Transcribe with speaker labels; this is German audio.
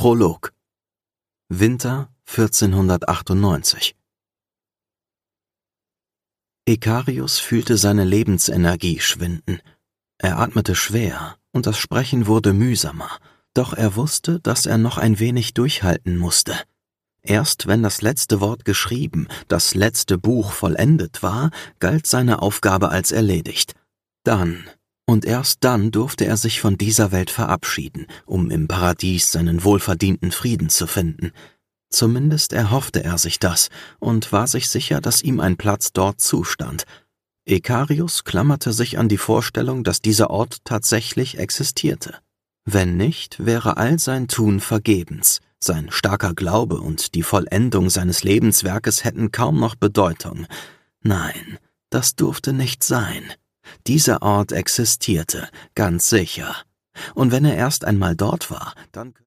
Speaker 1: Prolog. Winter 1498. Ikarius fühlte seine Lebensenergie schwinden. Er atmete schwer, und das Sprechen wurde mühsamer, doch er wusste, dass er noch ein wenig durchhalten musste. Erst wenn das letzte Wort geschrieben, das letzte Buch vollendet war, galt seine Aufgabe als erledigt. Dann, und erst dann durfte er sich von dieser Welt verabschieden, um im Paradies seinen wohlverdienten Frieden zu finden. Zumindest erhoffte er sich das und war sich sicher, dass ihm ein Platz dort zustand. Ikarius klammerte sich an die Vorstellung, dass dieser Ort tatsächlich existierte. Wenn nicht, wäre all sein Tun vergebens. Sein starker Glaube und die Vollendung seines Lebenswerkes hätten kaum noch Bedeutung. Nein, das durfte nicht sein. Dieser Ort existierte, ganz sicher. Und wenn er erst einmal dort war, dann